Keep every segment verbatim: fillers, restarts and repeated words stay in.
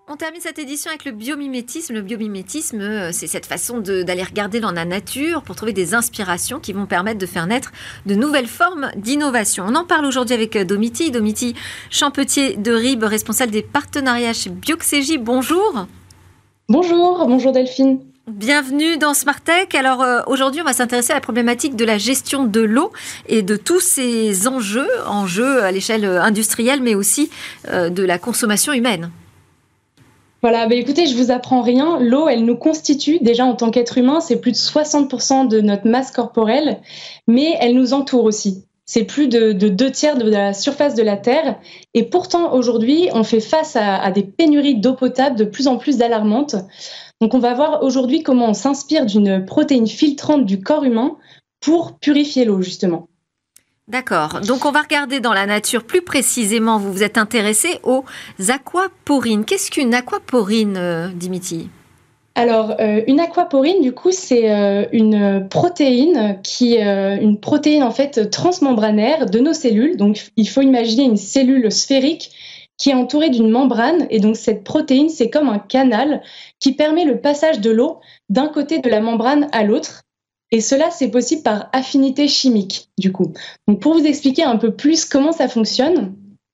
On termine cette édition avec le biomimétisme. Le biomimétisme, euh, c'est cette façon de- d'aller regarder dans la nature pour trouver des inspirations qui vont permettre de faire naître de nouvelles formes d'innovation. On en parle aujourd'hui avec euh, Domiti. Domiti Champetier de Ribes, responsable des partenariats chez Bioxégie. Bonjour. Bonjour, bonjour Delphine. Bienvenue dans Smartech. Alors euh, aujourd'hui, on va s'intéresser à la problématique de la gestion de l'eau et de tous ces enjeux, enjeux à l'échelle industrielle, mais aussi euh, de la consommation humaine. Voilà, bah écoutez, je vous apprends rien. L'eau, elle nous constitue déjà en tant qu'être humain, c'est plus de soixante pour cent de notre masse corporelle, mais elle nous entoure aussi. C'est plus de, de deux tiers de la surface de la Terre. Et pourtant, aujourd'hui, on fait face à, à des pénuries d'eau potable de plus en plus alarmantes. Donc, on va voir aujourd'hui comment on s'inspire d'une protéine filtrante du corps humain pour purifier l'eau, justement. D'accord. Donc, on va regarder dans la nature plus précisément. Vous vous êtes intéressé aux aquaporines. Qu'est-ce qu'une aquaporine, euh, Dimiti ? Alors, euh, une aquaporine, du coup, c'est euh, une protéine qui, euh, une protéine en fait transmembranaire de nos cellules. Donc, il faut imaginer une cellule sphérique qui est entourée d'une membrane. Et donc, cette protéine, c'est comme un canal qui permet le passage de l'eau d'un côté de la membrane à l'autre. Et cela, c'est possible par affinité chimique, du coup. Donc, pour vous expliquer un peu plus comment ça fonctionne,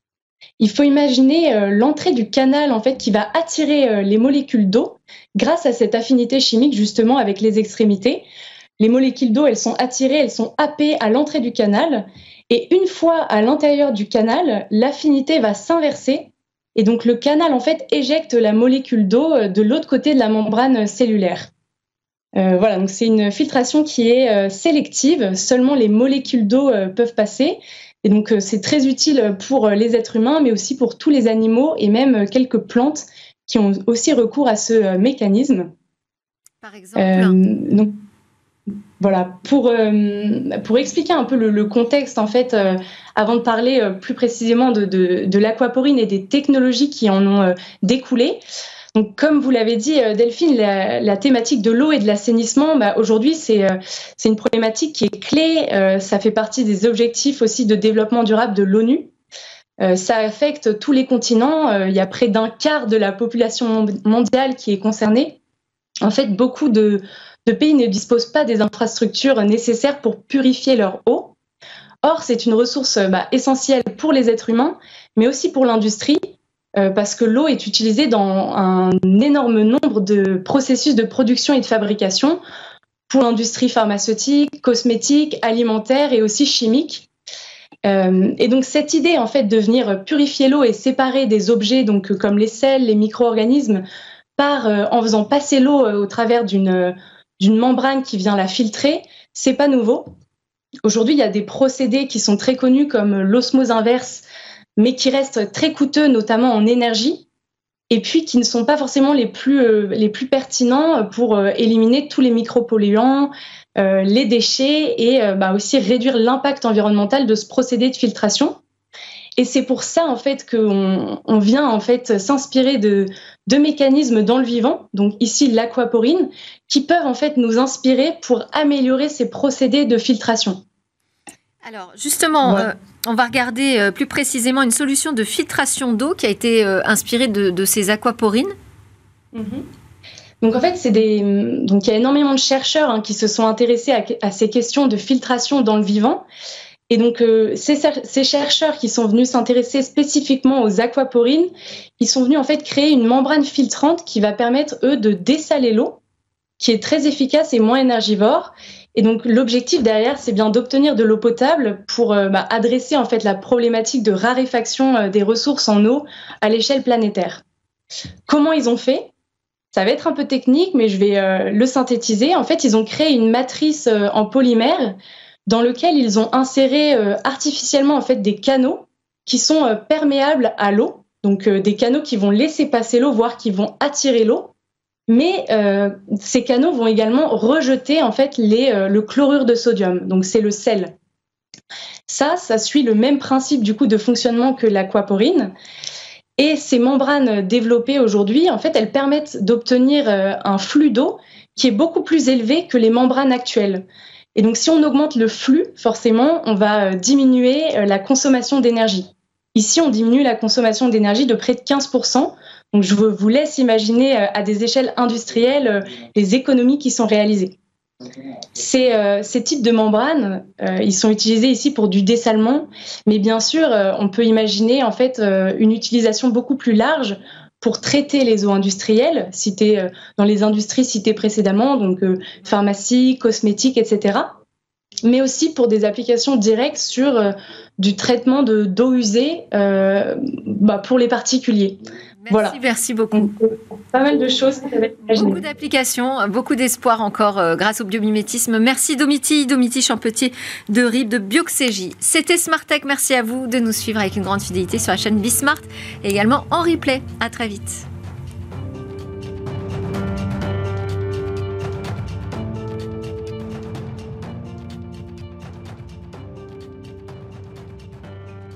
il faut imaginer euh, l'entrée du canal en fait qui va attirer euh, les molécules d'eau grâce à cette affinité chimique justement avec les extrémités. Les molécules d'eau, elles sont attirées, elles sont happées à l'entrée du canal et une fois à l'intérieur du canal, l'affinité va s'inverser et donc le canal en fait éjecte la molécule d'eau euh, de l'autre côté de la membrane cellulaire. Euh, voilà, donc c'est une filtration qui est euh, sélective, seulement les molécules d'eau euh, peuvent passer. Et donc, euh, c'est très utile pour euh, les êtres humains, mais aussi pour tous les animaux et même euh, quelques plantes qui ont aussi recours à ce euh, mécanisme. Par exemple Euh, donc, voilà, pour, euh, pour expliquer un peu le, le contexte, en fait, euh, avant de parler euh, plus précisément de, de, de l'aquaporine et des technologies qui en ont euh, découlé. Donc, comme vous l'avez dit, Delphine, la, la thématique de l'eau et de l'assainissement, bah, aujourd'hui, c'est, euh, c'est une problématique qui est clé. Euh, ça fait partie des objectifs aussi de développement durable de l'ONU. Euh, ça affecte tous les continents. Euh, il y a près d'un quart de la population mondiale qui est concernée. En fait, beaucoup de, de pays ne disposent pas des infrastructures nécessaires pour purifier leur eau. Or, c'est une ressource bah, essentielle pour les êtres humains, mais aussi pour l'industrie. Euh, parce que l'eau est utilisée dans un énorme nombre de processus de production et de fabrication pour l'industrie pharmaceutique, cosmétique, alimentaire et aussi chimique. Euh, et donc cette idée en fait de venir purifier l'eau et séparer des objets donc comme les sels, les micro-organismes, par euh, en faisant passer l'eau euh, au travers d'une d'une membrane qui vient la filtrer, c'est pas nouveau. Aujourd'hui, il y a des procédés qui sont très connus comme l'osmose inverse, mais qui restent très coûteux, notamment en énergie, et puis qui ne sont pas forcément les plus, euh, les plus pertinents pour euh, éliminer tous les micropolluants, euh, les déchets, et euh, bah, aussi réduire l'impact environnemental de ce procédé de filtration. Et c'est pour ça en fait qu'on on vient en fait s'inspirer de, de mécanismes dans le vivant, donc ici l'aquaporine, qui peuvent en fait nous inspirer pour améliorer ces procédés de filtration. Alors justement, ouais. euh, on va regarder euh, plus précisément une solution de filtration d'eau qui a été euh, inspirée de, de ces aquaporines. Mm-hmm. Donc en fait, c'est des donc il y a énormément de chercheurs hein, qui se sont intéressés à, à ces questions de filtration dans le vivant. Et donc euh, ces, ces chercheurs qui sont venus s'intéresser spécifiquement aux aquaporines, ils sont venus en fait créer une membrane filtrante qui va permettre eux de dessaler l'eau, qui est très efficace et moins énergivore. Et donc l'objectif derrière, c'est bien d'obtenir de l'eau potable pour euh, bah, adresser en fait la problématique de raréfaction euh, des ressources en eau à l'échelle planétaire. Comment ils ont fait ? Ça va être un peu technique, mais je vais euh, le synthétiser. En fait, ils ont créé une matrice euh, en polymère dans lequel ils ont inséré euh, artificiellement en fait des canaux qui sont euh, perméables à l'eau, donc euh, des canaux qui vont laisser passer l'eau, voire qui vont attirer l'eau. Mais euh, ces canaux vont également rejeter en fait les, euh, le chlorure de sodium, donc c'est le sel. Ça, ça suit le même principe du coup de fonctionnement que l'aquaporine. Et ces membranes développées aujourd'hui, en fait, elles permettent d'obtenir euh, un flux d'eau qui est beaucoup plus élevé que les membranes actuelles. Et donc, si on augmente le flux, forcément, on va euh, diminuer euh, la consommation d'énergie. Ici, on diminue la consommation d'énergie de près de quinze pour cent. Donc je vous laisse imaginer à des échelles industrielles les économies qui sont réalisées. Ces, euh, ces types de membranes, euh, ils sont utilisés ici pour du dessalement, mais bien sûr, euh, on peut imaginer en fait euh, une utilisation beaucoup plus large pour traiter les eaux industrielles, citées euh, dans les industries citées précédemment, donc euh, pharmacie, cosmétique, et cetera. Mais aussi pour des applications directes sur euh, du traitement de, d'eau usée euh, bah, pour les particuliers. Merci, voilà. Merci beaucoup. Donc, euh, pas mal de choses. Beaucoup d'applications, beaucoup d'espoir encore euh, grâce au biomimétisme. Merci Domiti, Domiti Champetier de R I B de Bioxégie. C'était Smart Tech. Merci à vous de nous suivre avec une grande fidélité sur la chaîne Bismart et également en replay. À très vite.